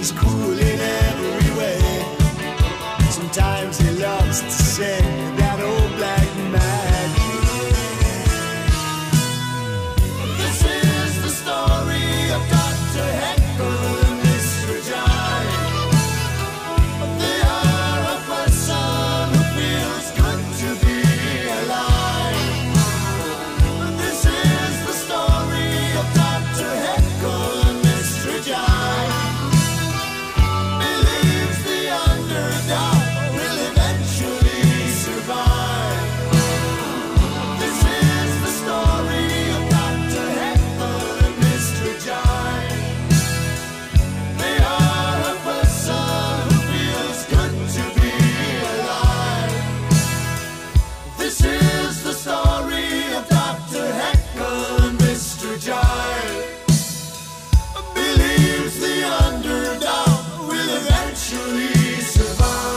He's cool in every way. Sometimes he loves to sing that old black magic. This is the story of Dr. Heckle and Mr. Johnny. They are a person who feels good to be alive. This is the story of Dr. Heckle and Mr. Johnny. Believes the underdog will eventually survive. This is the story of Dr. Heckle and Mr. Johnny. They are a person who feels good to be alive. This is the story of Dr. Heckle and Mr. Johnny. Believes the underdog will eventually survive.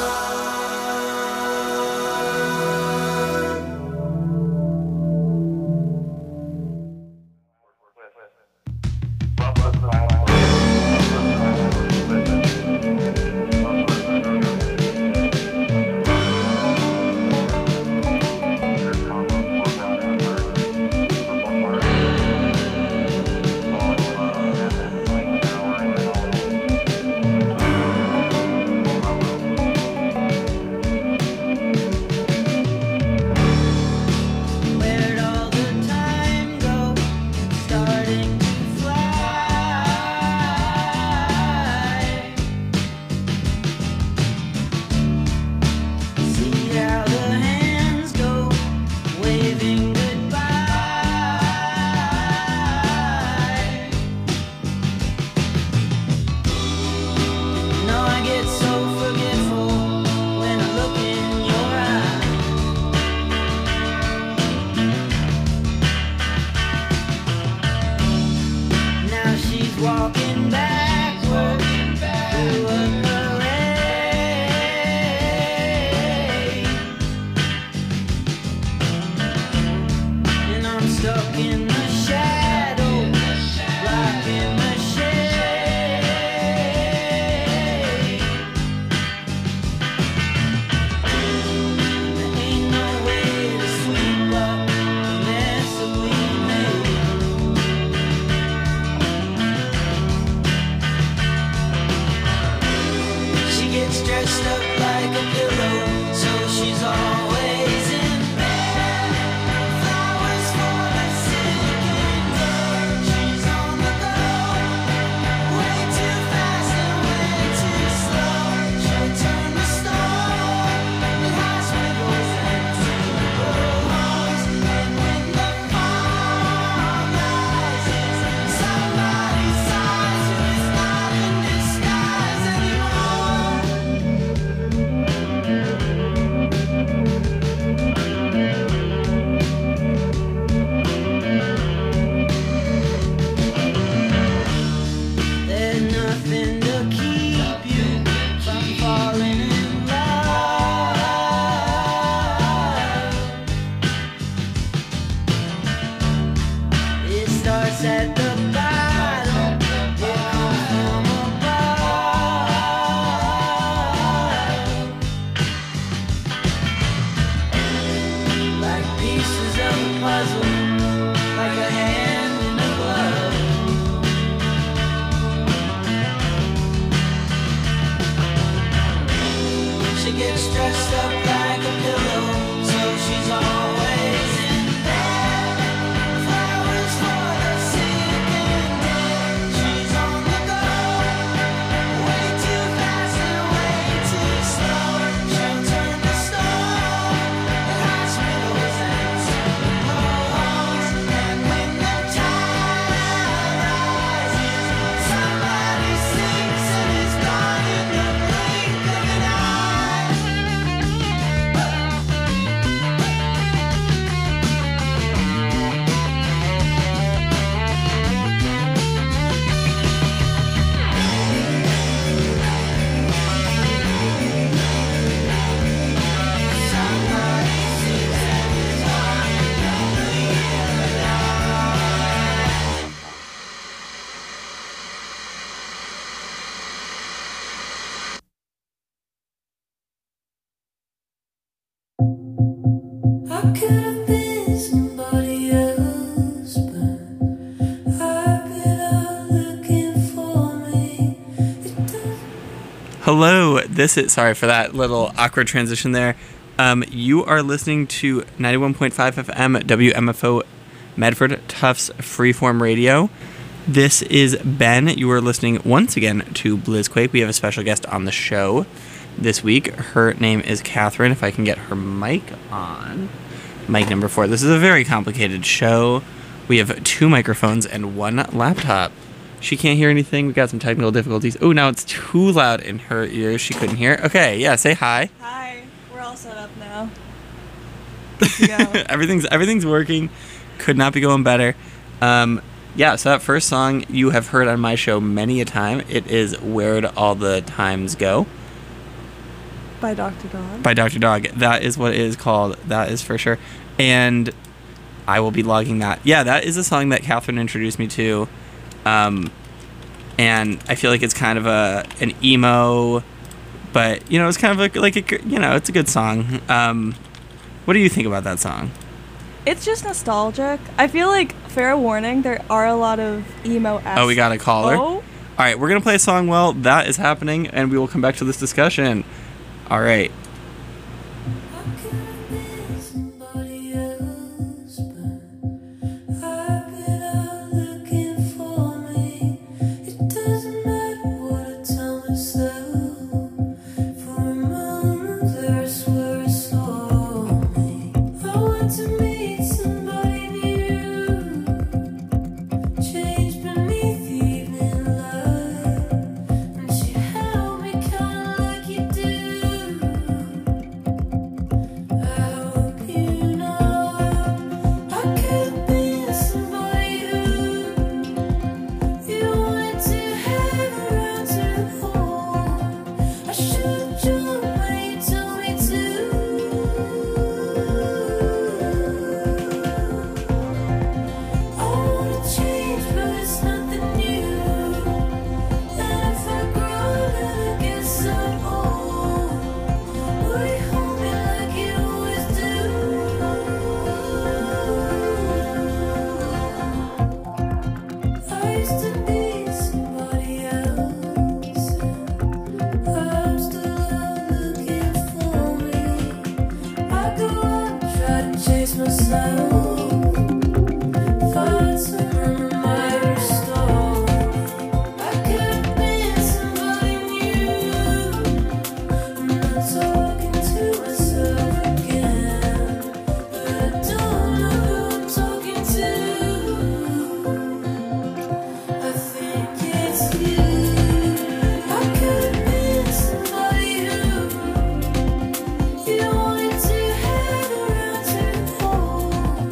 Where'd all the time go? Starting to fly. See how the hands go, waving goodbye. No, I get so forgetful when I look in your eyes. Now she's walking backward through a parade, and I'm stuck in the shadow, blocking the shade. There ain't no way to sweep up the mess that we made. She gets dressed up like a pillow, so she's always in bed. Flowers for the sick and dead. She's on the go, way too fast and way too slow. She'll turn the stone in hospitals and funeral homes. And when the fog rises, somebody sighs who is not in disguise anymore. could have been somebody else, but I've been out looking for me. Hello, this is, sorry for that little awkward transition there. You are listening to 91.5 FM WMFO Medford Tufts Freeform Radio. This is Ben. You are listening once again to Blizzquake. We have a special guest on the show this week. Her name is Catherine. If I can get her mic on. Mic number 4. This is a very complicated show. We have 2 microphones and 1 laptop. She can't hear anything. We got some technical difficulties. Oh, now it's too loud in her ears. She couldn't hear. Okay, yeah, say hi. Hi. We're all set up now. Yeah. Everything's working. Could not be going better. Yeah, so that first song you have heard on my show many a time. It is Where'd All the Times Go? By Dr. Dog. By Dr. Dog. That is what it is called. That is for sure. And I will be logging that. Yeah, that is a song that Catherine introduced me to. And I feel like it's kind of an emo, but, you know, it's kind of it's a good song. What do you think about that song? It's just nostalgic. I feel like, fair warning, there are a lot of emo-esque. Oh, we got a caller? Oh. All right, we're going to play a song while that is happening, and we will come back to this discussion. All right. I could have been somebody else, but I've been out looking for me. It doesn't matter what I tell myself. For a moment there, I swear I saw me. I want to meet somebody new, changed beneath the evening light, and she held me kinda like you do. I hope you know I could have been somebody who you wanted to have around to hold. I should have jumped when you told me to. I wanna change, but it's nothing new. And if I grow, then I guess I'm old. Will you hold me like you always do? I used to be somebody else, and I'm still out looking for me. I go out, try to chase myself. Find someone who might restore me. I could have been somebody new. I'm not talking to myself again, but I don't know who I'm talking to. I think it's you. I could have been somebody who you wanted to have around to hold.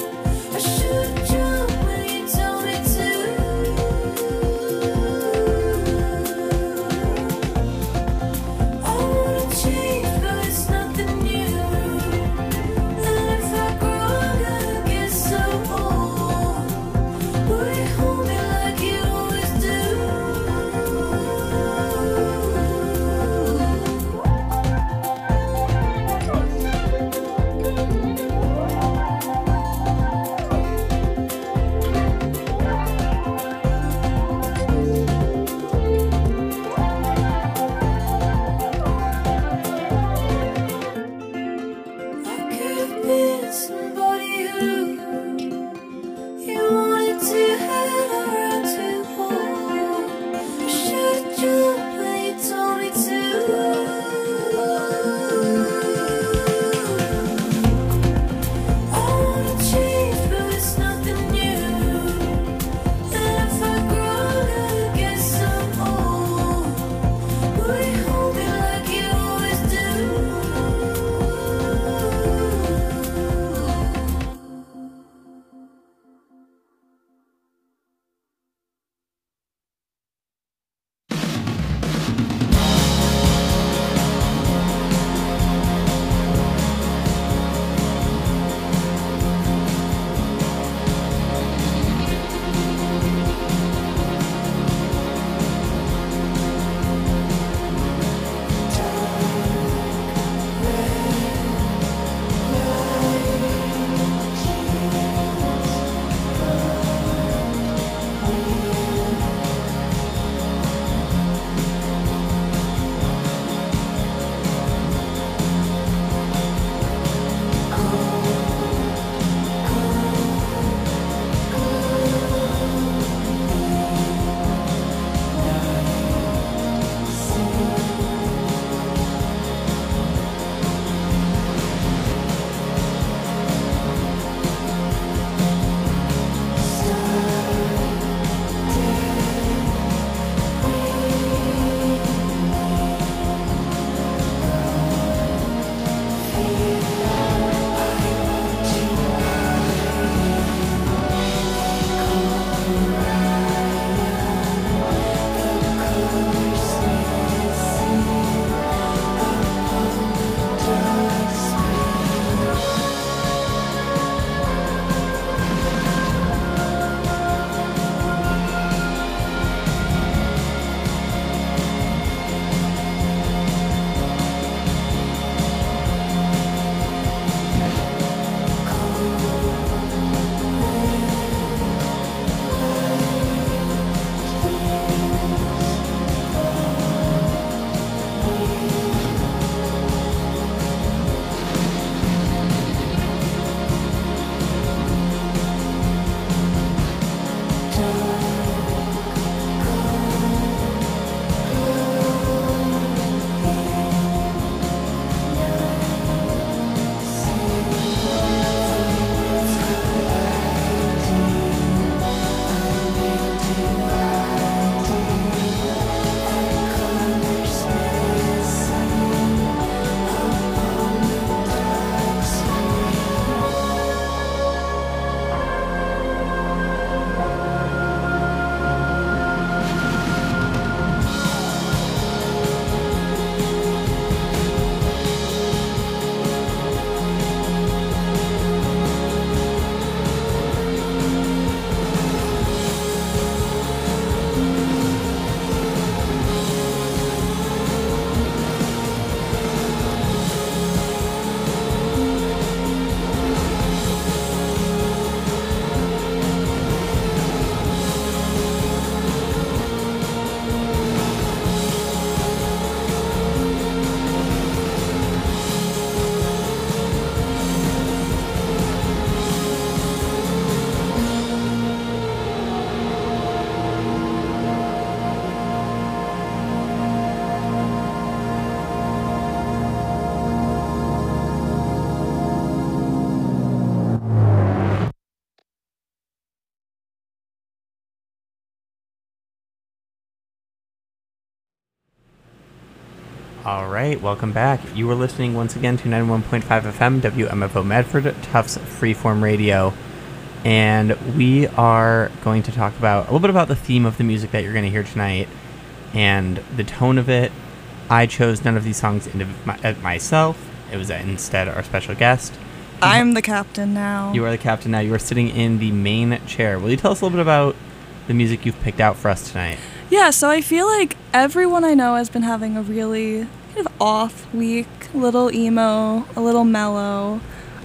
All right, welcome back. You are listening once again to 91.5 FM, WMFO Medford, Tufts Freeform Radio. And we are going to talk about a little bit about the theme of the music that you're going to hear tonight and the tone of it. I chose none of these songs myself. It was instead our special guest. I'm the captain now. You are the captain now. You are sitting in the main chair. Will you tell us a little bit about the music you've picked out for us tonight? Yeah, so I feel like everyone I know has been having a really kind of off week, a little emo, a little mellow.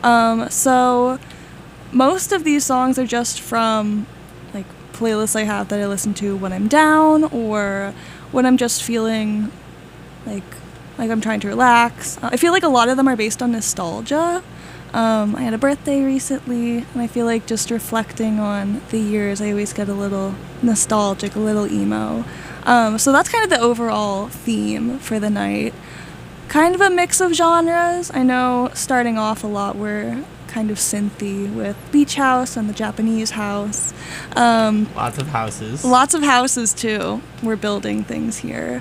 So most of these songs are just from like playlists I have that I listen to when I'm down or when I'm just feeling like I'm trying to relax. I feel like a lot of them are based on nostalgia. I had a birthday recently, and I feel like just reflecting on the years, I always get a little nostalgic, a little emo. So that's kind of the overall theme for the night. Kind of a mix of genres. I know starting off a lot we're kind of synthy with Beach House and the Japanese house. Lots of houses. Lots of houses too. We're building things here.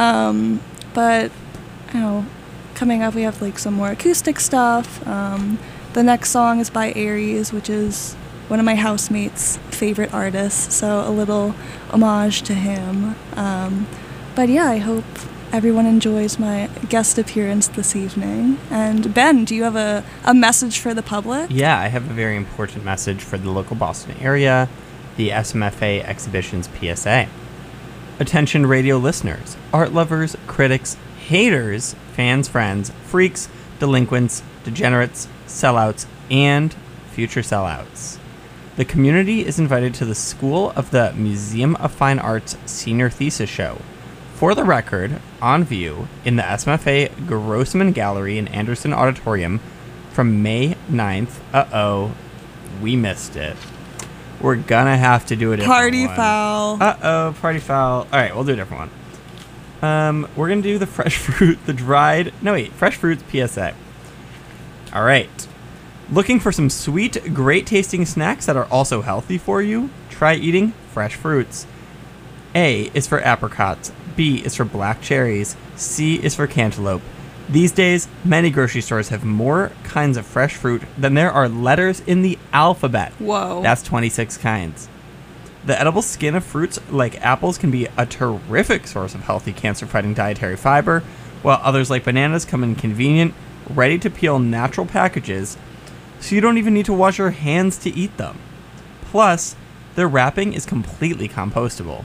But, you know, coming up we have like some more acoustic stuff. The next song is by Aries, which is one of my housemates' favorite artists, so a little homage to him. But yeah, I hope everyone enjoys my guest appearance this evening. And Ben, do you have a message for the public? Yeah, I have a very important message for the local Boston area, the SMFA Exhibitions PSA. Attention radio listeners, art lovers, critics, haters, fans, friends, freaks, delinquents, degenerates, sellouts, and future sellouts. The community is invited to the School of the Museum of Fine Arts Senior Thesis Show. For the record, on view in the SMFA Grossman Gallery in Anderson Auditorium from May 9th. We missed it. We're gonna have to do a different Party one. foul. Party foul. Alright, we'll do a different one. We're gonna do the fresh fruit, fresh fruits PSA. Alright. Looking for some sweet, great tasting snacks that are also healthy for you? Try eating fresh fruits. A is for apricots, B is for black cherries, C is for cantaloupe. These days, many grocery stores have more kinds of fresh fruit than there are letters in the alphabet. Whoa. That's 26 kinds. The edible skin of fruits like apples can be a terrific source of healthy cancer-fighting dietary fiber, while others like bananas come in convenient, ready-to-peel natural packages, so you don't even need to wash your hands to eat them. Plus, their wrapping is completely compostable.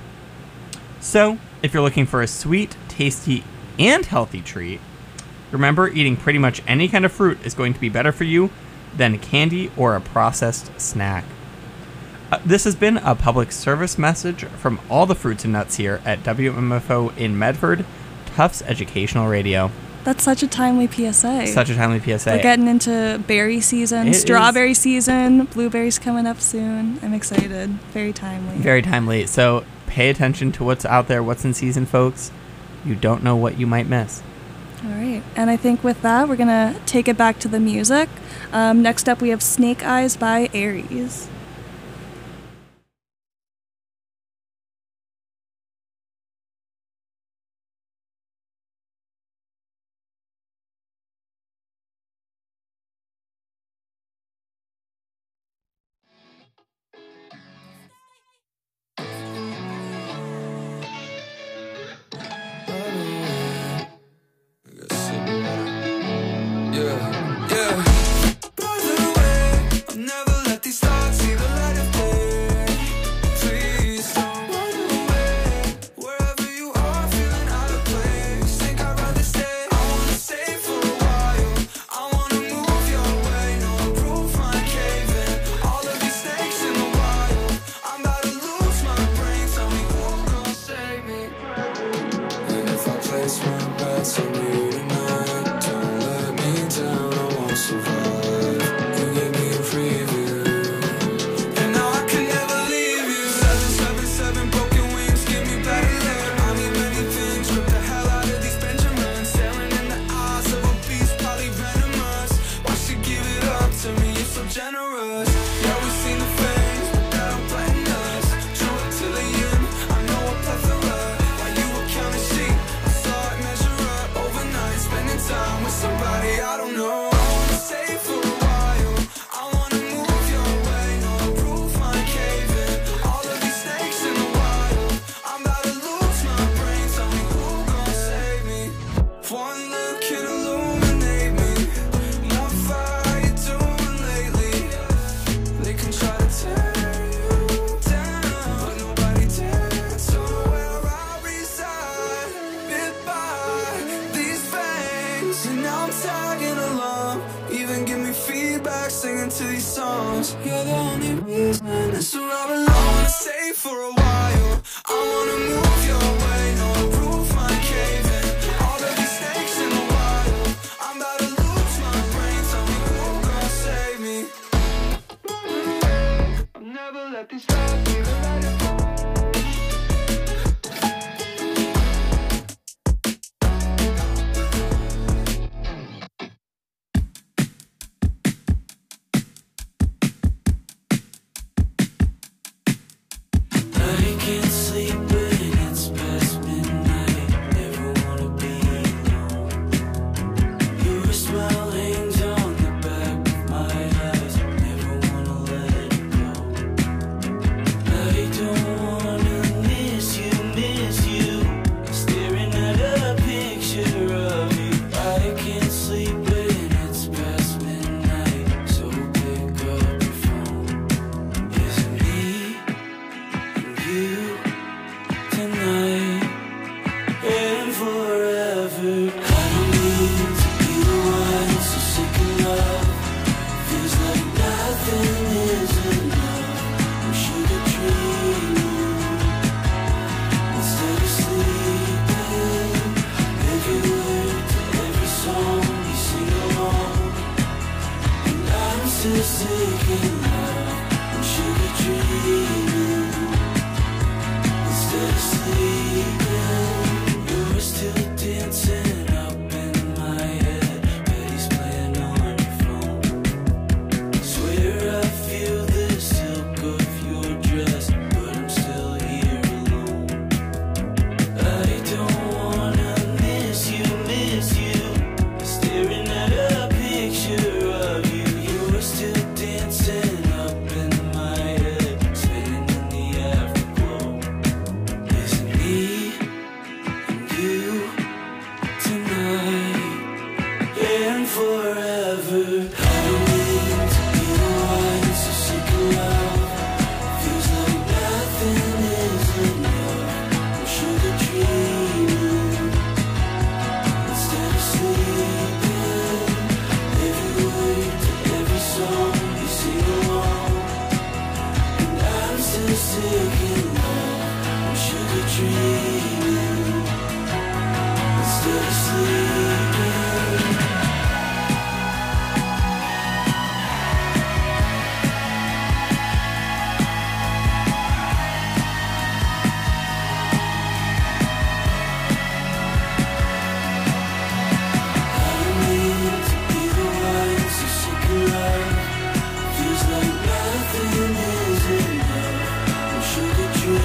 So, if you're looking for a sweet, tasty, and healthy treat, remember eating pretty much any kind of fruit is going to be better for you than candy or a processed snack. This has been a public service message from all the fruits and nuts here at WMFO in Medford, Tufts Educational Radio. That's such a timely PSA. Such a timely PSA. We're getting into berry season, strawberry season, blueberries coming up soon. I'm excited. Very timely. Very timely. So pay attention to what's out there, what's in season, folks. You don't know what you might miss. All right. And I think with that, we're going to take it back to the music. Next up, we have Snake Eyes by Aries. Yeah. By the way, I'll never let these thoughts tagging along, even give me feedback, singing to these songs. You're the only reason, and so I wanna stay for a while. I wanna move your way, no roof might cave in. All the mistakes in the wild, I'm about to lose my brain. Tell me who gon' save me. I'll never let these stop me.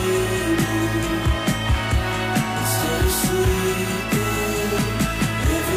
Instead of sleeping,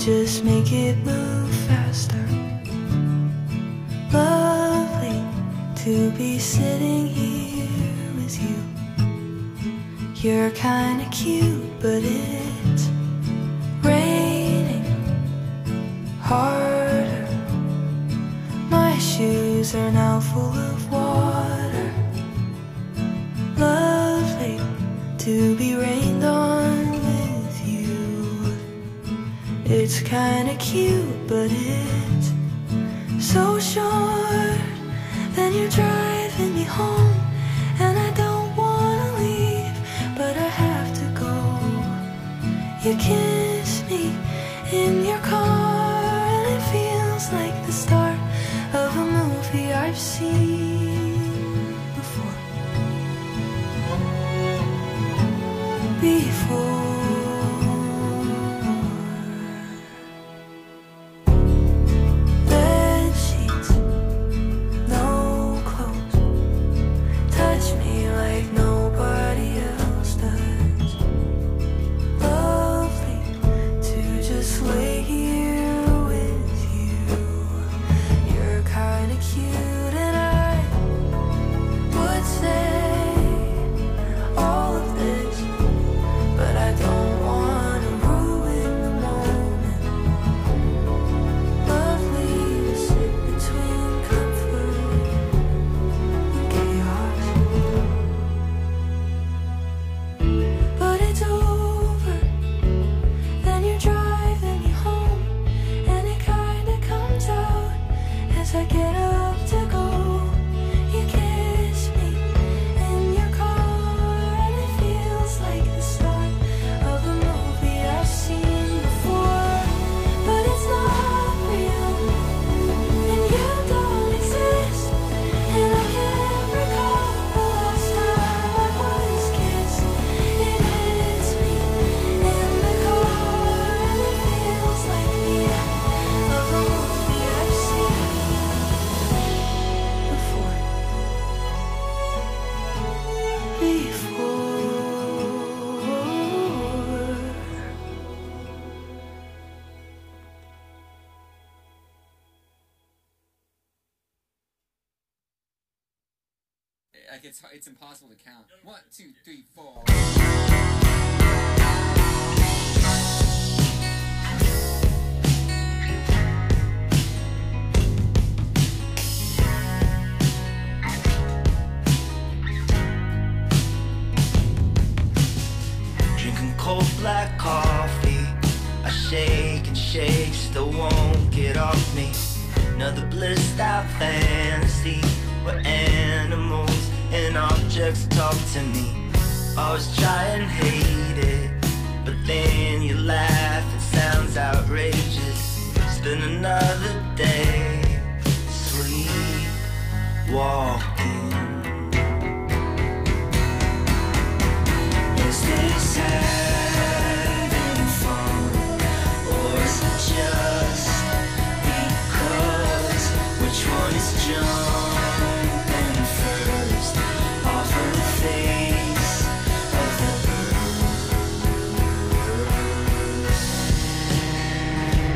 just make it move faster. Lovely to be sitting here with you. You're kinda cute, but it's raining harder. My shoes are now full of water. Lovely to be rained on with you. It's kinda cute, but it's so short. Then you're driving me home, and I don't wanna leave, but I have to go. You kiss me in your car, and it feels like the start of a movie I've seen before. Bed sheets, no clothes. Touch me like nobody else does. Lovely to just lay here with you. You're kinda cute, and I would say all of this, but I don't wanna ruin the moment. Lovely to sit between comfort and chaos. But it's over, then you're driving me home, and it kinda comes out as I get up to go. You kiss me in your car, and it feels like the start of a movie I've seen before. But it's not real, and you don't exist, and I can't recall the last time I was kissed. It hits me in the car, and it feels like the end of a movie I've seen before. Like it's impossible to count. 1, 2, 3, 4. Drinking cold black coffee, I shake and shake, still won't get off me. Another blissed out fantasy where animals and objects talk to me. Always try and hate it, but then you laugh, it sounds outrageous. Spend another day sleepwalking. Is this having fun, or is it just because? Which one is jumping first off of the face of the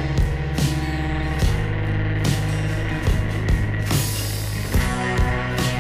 earth?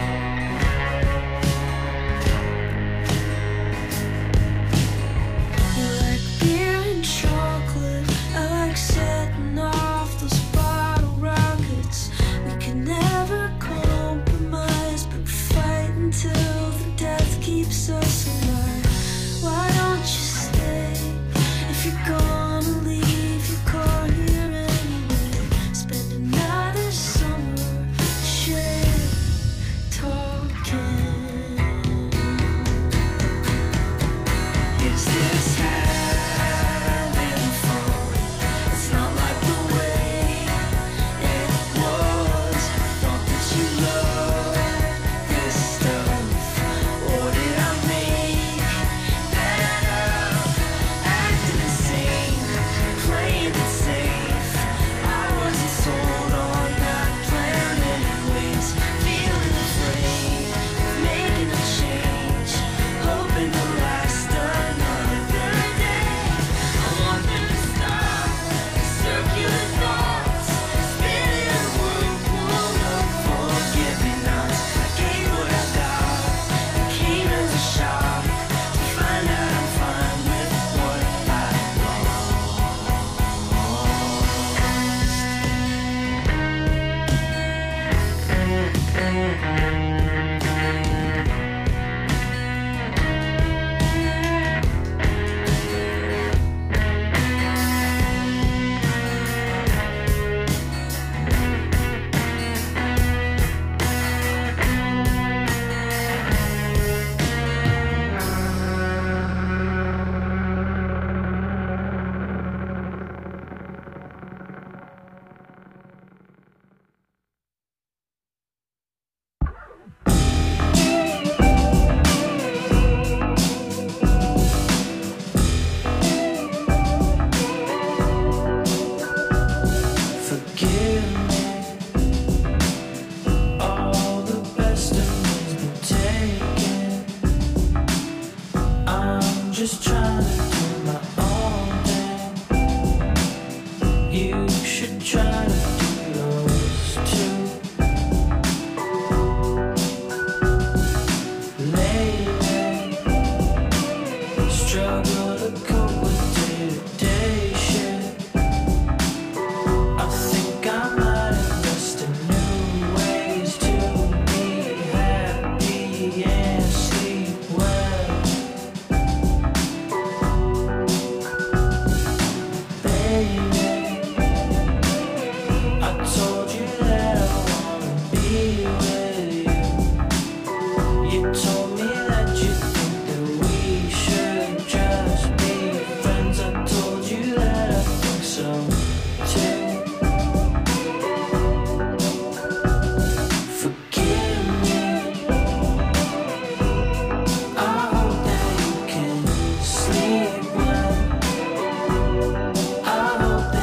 baby. I told you that I wanna be with you. You told me that you think that we should just be friends. I told you that I think so too. Forgive me. I hope that you can sleep well. I hope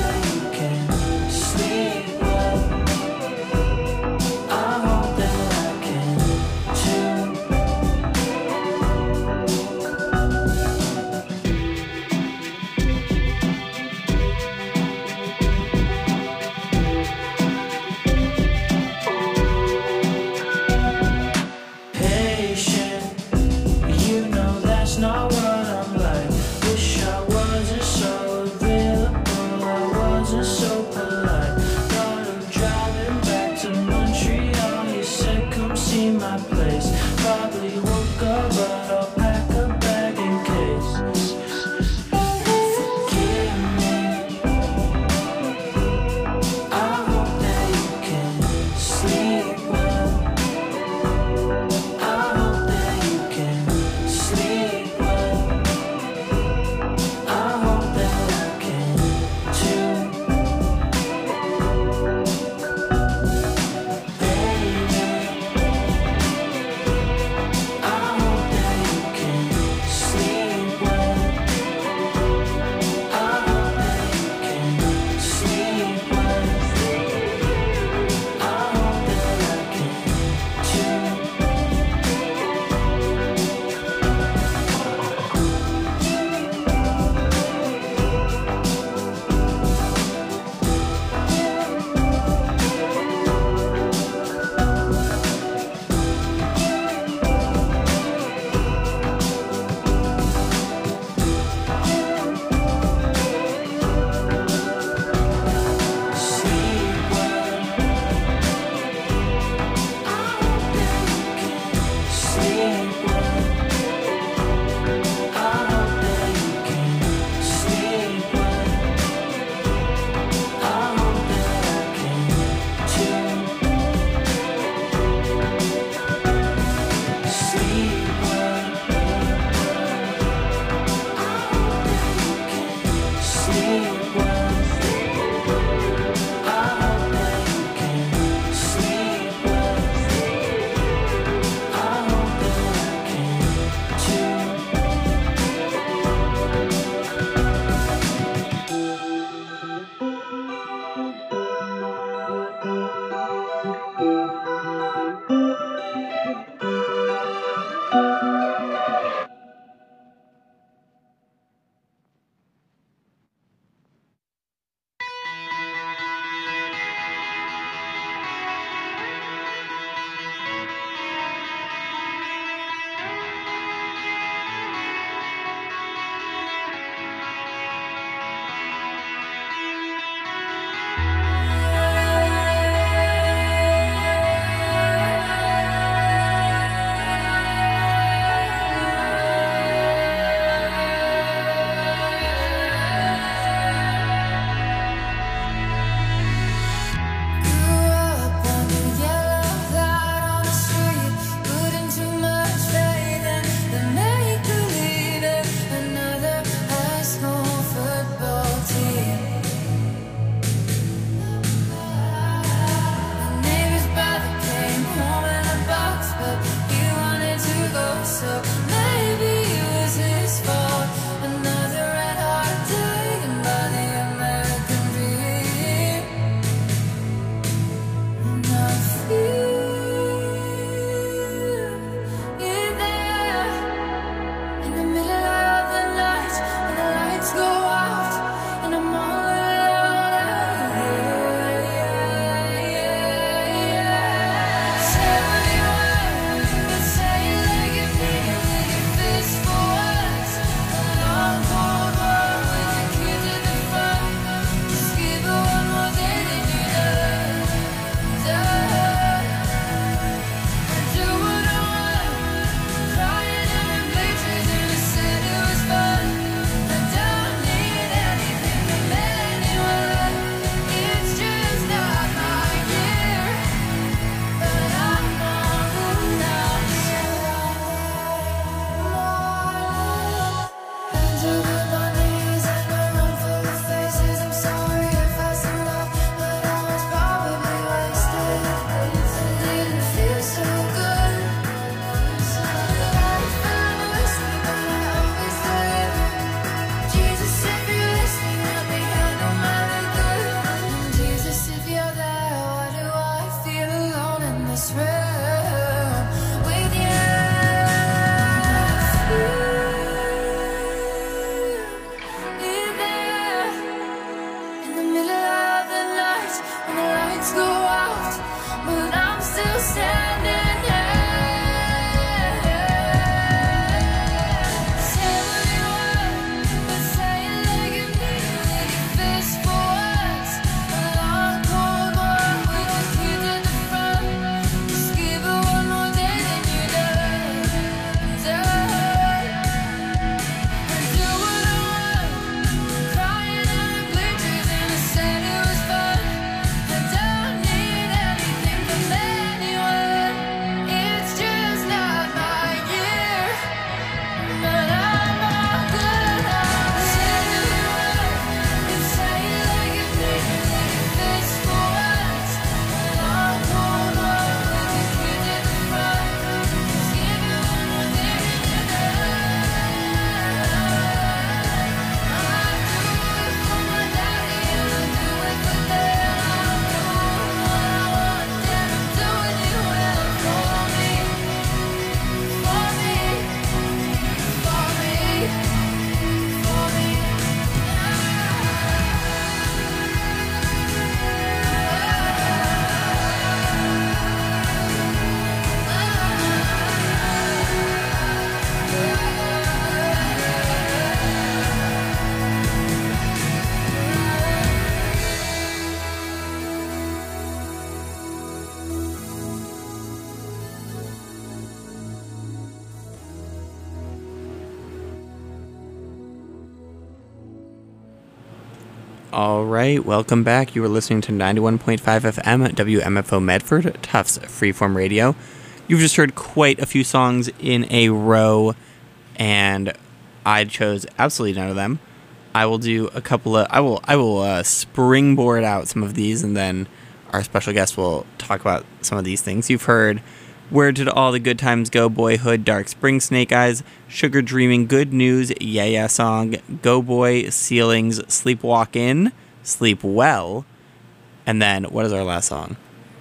All right, welcome back. You are listening to 91.5 FM at WMFO Medford, Tufts Freeform Radio. You've just heard quite a few songs in a row, and I chose absolutely none of them. I will do a couple of... I will springboard out some of these, and then our special guest will talk about some of these things. You've heard Where Did All the Good Times Go, Boyhood, Dark Spring, Snake Eyes, Sugar Dreaming, Good News, Yeah Yeah Song, Go Boy, Ceilings, Sleepwalk In, Sleep Well, and then what is our last song?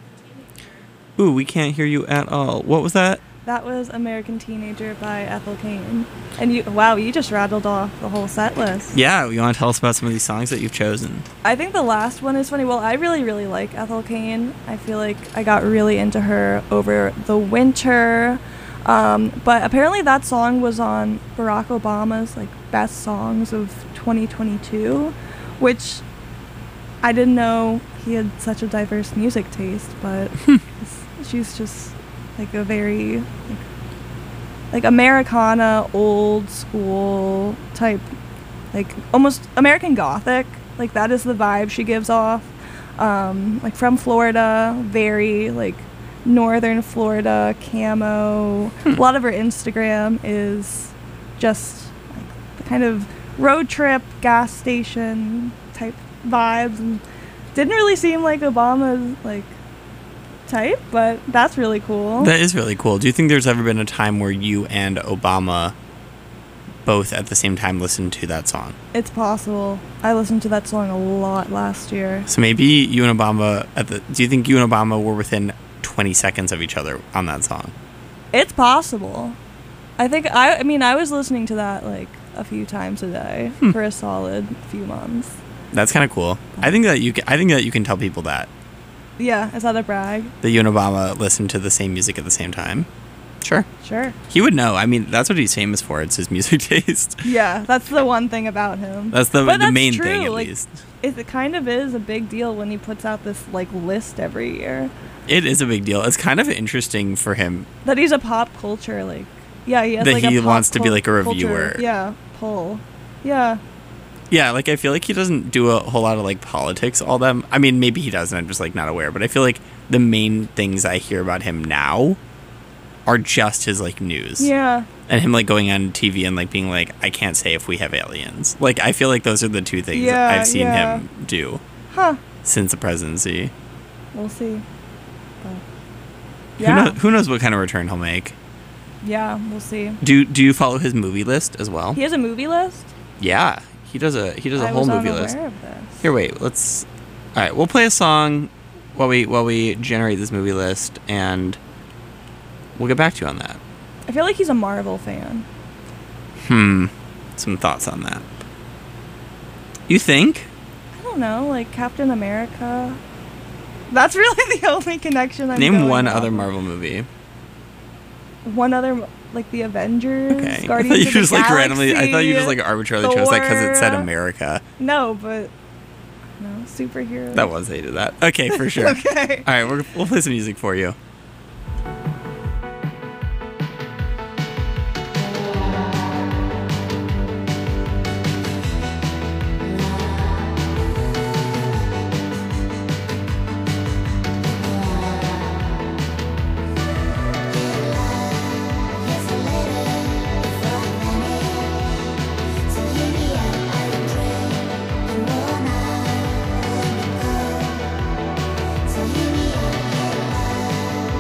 Ooh, we can't hear you at all. What was that? That was American Teenager by Ethel Cain. And you just rattled off the whole set list. Yeah, you want to tell us about some of these songs that you've chosen? I think the last one is funny. Well, I really, really like Ethel Cain. I feel like I got really into her over the winter. But apparently that song was on Barack Obama's best songs of 2022, which I didn't know he had such a diverse music taste, but she's just a very Americana, old school type, almost American Gothic. That is the vibe she gives off. From Florida, very northern Florida camo. A lot of her Instagram is just the kind of road trip, gas station type vibes, and didn't really seem like Obama's type, but that's really cool. That is really cool. Do you think there's ever been a time where you and Obama both at the same time listened to that song? It's possible. I listened to that song a lot last year. So maybe you and Obama do you think you and Obama were within 20 seconds of each other on that song? It's possible. I think I was listening to that a few times a day for a solid few months. That's kind of cool. I think that you can tell people that. Yeah, is that a brag? That you and Obama listen to the same music at the same time. Sure. Sure. He would know. I mean, that's what he's famous for. It's his music taste. Yeah, that's the one thing about him. That's the main true. thing, at least. It kind of is a big deal when he puts out this list every year. It is a big deal. It's kind of interesting for him. That he's a pop culture, yeah, he has that he a pop wants to be a culture, reviewer. Yeah, pull. Yeah. Yeah, I feel like he doesn't do a whole lot of politics all that. I mean, maybe he does, and I'm just not aware. But I feel like the main things I hear about him now are just his news. Yeah. And him going on TV and being I can't say if we have aliens. I feel like those are the two things I've seen him do. Huh. Since the presidency. We'll see. But, yeah. Who knows what kind of return he'll make? Yeah, we'll see. Do you follow his movie list as well? He has a movie list? Yeah. He does a whole movie list. Of this. Here, wait. All right, we'll play a song while we generate this movie list, and we'll get back to you on that. I feel like he's a Marvel fan. Some thoughts on that. You think? I don't know, Captain America. That's really the only connection I'm Name going one off other of. Marvel movie. One other, the Avengers, Okay. Guardians I thought you of the just Galaxy, randomly. I thought you just arbitrarily chose that because it said Thor. America. No, but superheroes. That was hated that. Okay, for sure. Okay. All right, we'll play some music for you. So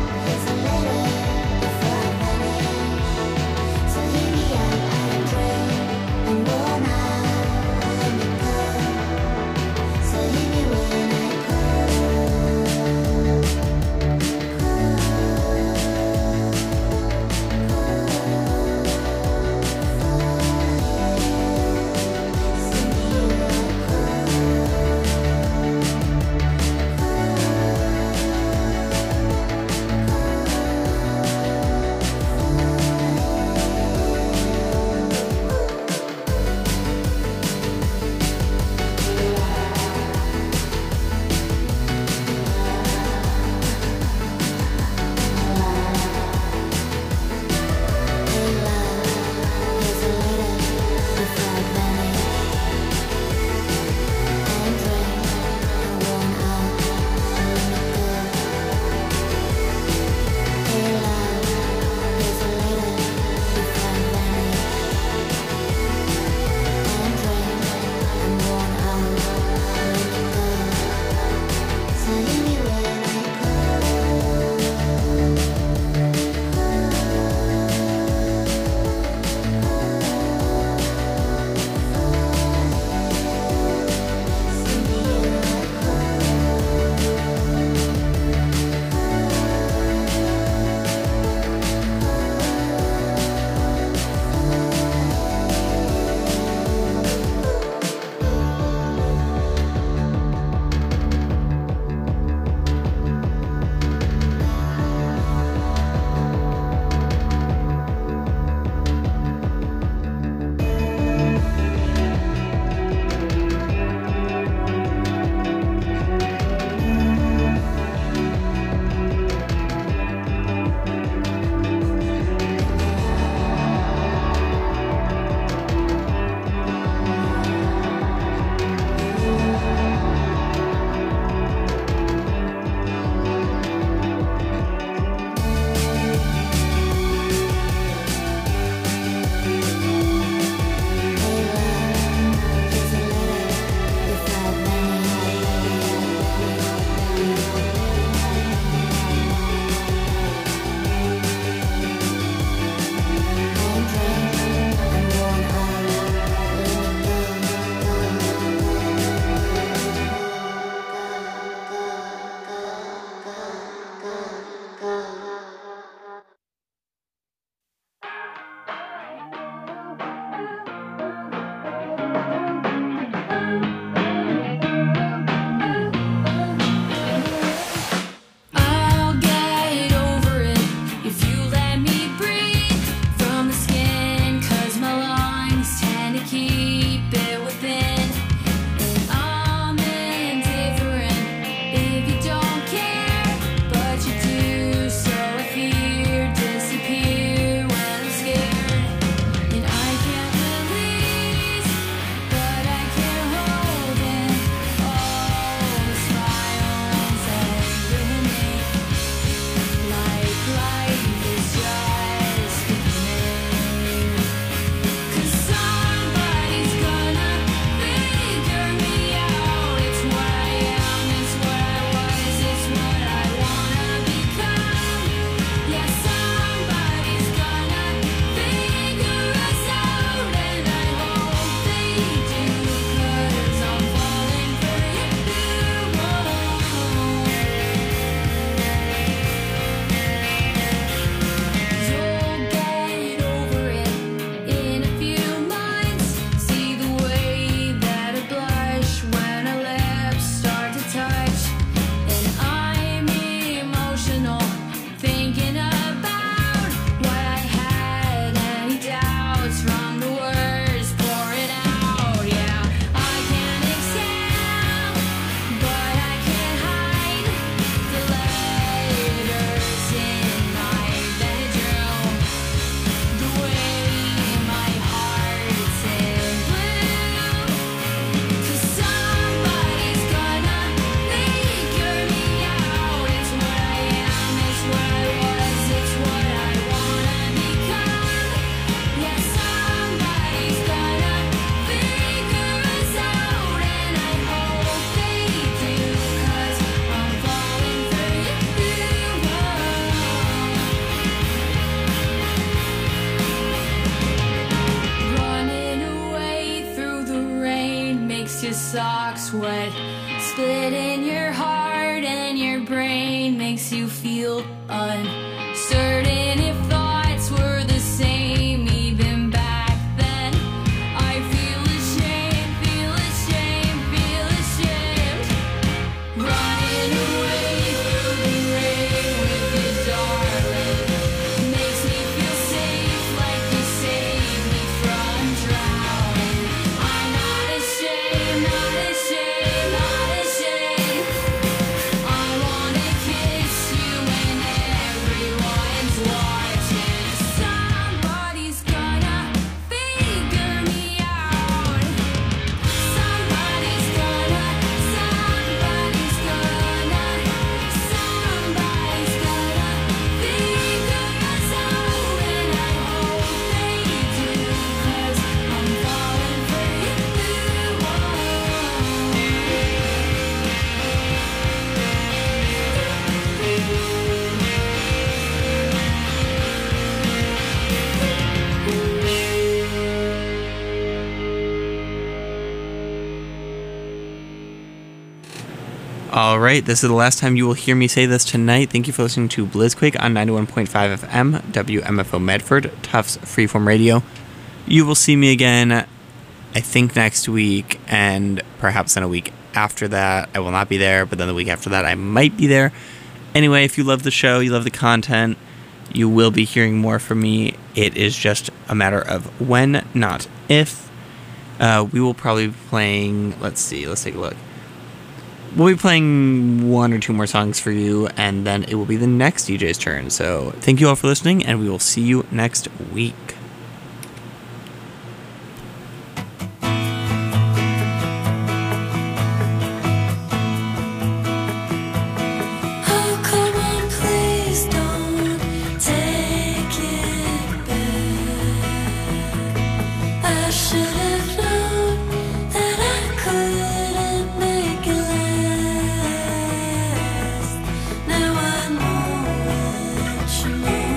socks wet. Split in your heart and your brain makes you feel uncertain if thoughts were the same even back then. I feel ashamed, feel ashamed, feel ashamed. Running away through the rain with you, darling, makes me feel safe like you saved me from drowning. I'm not ashamed, not ashamed, not ashamed. I wanna kiss you when everyone's watching. Somebody's gonna figure me out. Somebody's gonna figure us out, and I hope they do, 'cause I'm falling for you. All right, this is the last time you will hear me say this tonight. Thank you for listening to Blizzquake on 91.5 FM, WMFO Medford, Tufts Freeform Radio. You will see me again, I think, next week, and perhaps in a week after that. I will not be there, but then the week after that, I might be there. Anyway, if you love the show, you love the content, you will be hearing more from me. It is just a matter of when, not if. We will probably be playing, let's take a look. We'll be playing one or two more songs for you, and then it will be the next DJ's turn. So thank you all for listening, and we will see you next week. Oh, come on, please don't take it back. I should have known that I couldn't make it last. Now I know what you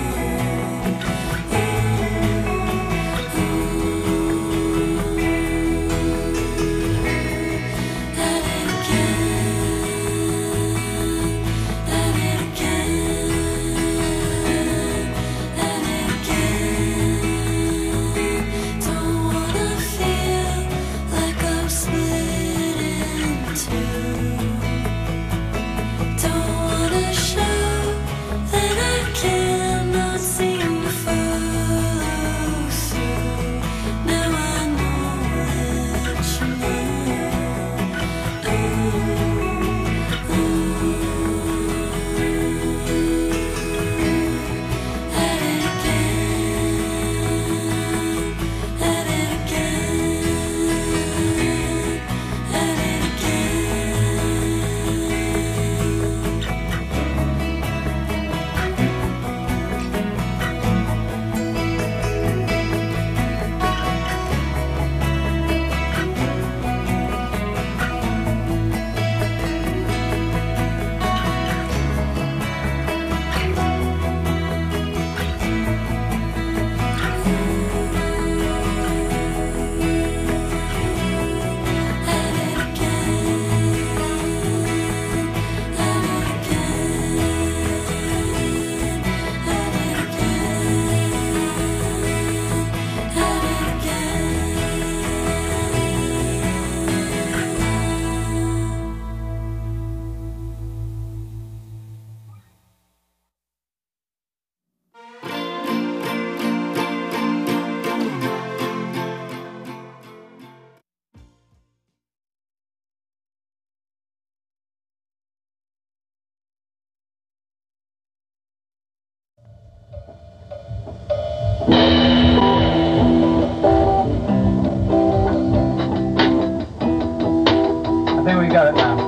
got it now.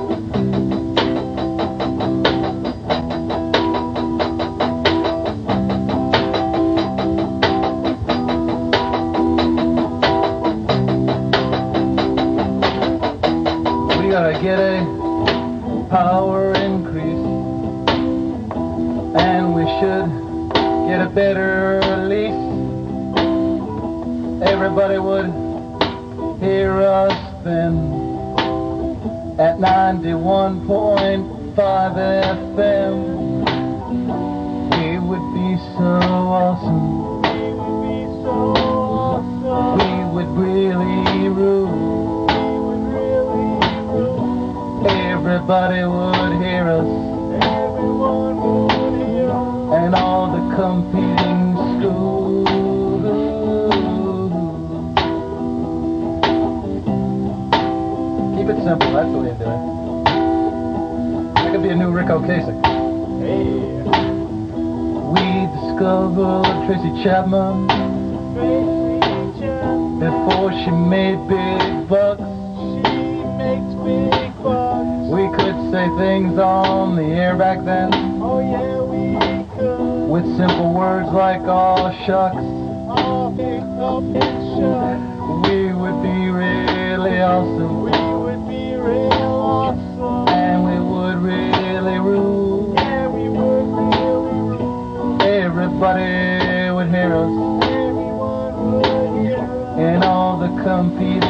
We gotta get a power increase, and we should get a better lease. Everybody would hear us then. at 91.5 FM. It would be so awesome. We would really rule. Everybody would hear us. And all the competing schools. Keep it simple, that's the way to do it. That could be a new Rick Ocasek. We discovered Tracy Chapman before she made big bucks. We could say things on the air back then. Oh yeah, we could. With simple words like "aw shucks." We would be really awesome. We would be real awesome. And we would really rule. Yeah, we would really rule. Everybody would hear us. Everyone would hear us. And all the competing